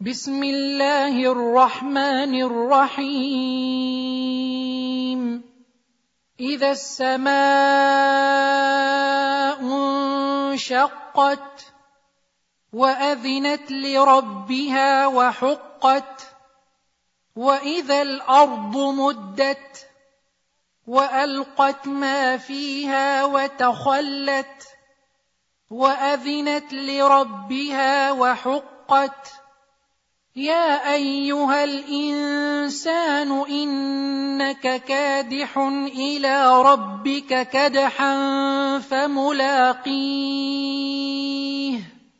بسم الله الرحمن الرحيم إذا السماء انشقت وأذنت لربها وحقت وإذا الأرض مدت وألقت ما فيها وتخلت وأذنت لربها وحقت يا أيها الإنسان إنك كادح إلى ربك كدحا فملاقيه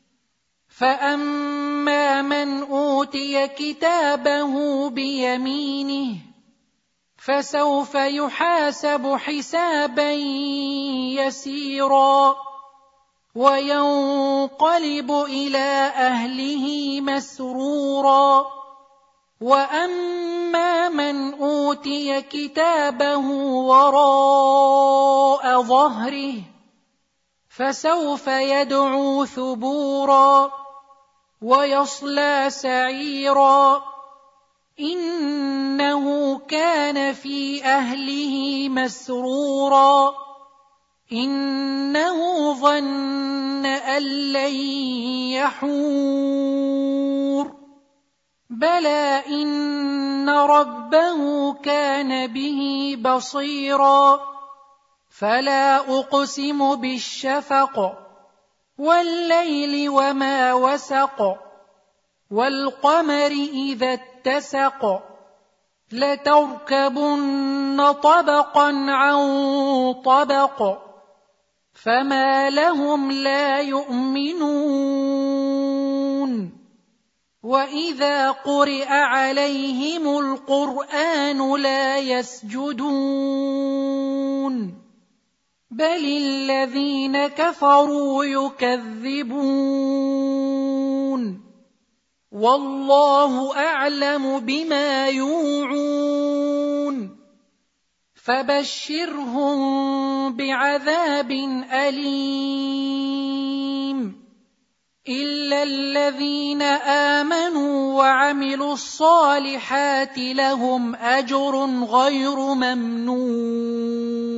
فأما من أوتي كتابه بيمينه فسوف يحاسب حسابا يسيرا وينقلب إلى أهله مسرورا وأما من أوتي كتابه وراء ظهره فسوف يدعو ثبورا ويصلى سعيرا إنه كان في أهله مسرورا إنه ظن أن لن يحور بلى إن ربه كان به بصيرا فلا أقسم بالشفق والليل وما وسق والقمر إذا اتسق لتركبن طبقا عن طبق فما لهم لا يؤمنون وإذا قرئ عليهم القرآن لا يسجدون بل الذين كفروا يكذبون والله أعلم بما يوعون فبشرهم بعذاب أليم إلا الذين آمنوا وعملوا الصالحات لهم أجر غير ممنون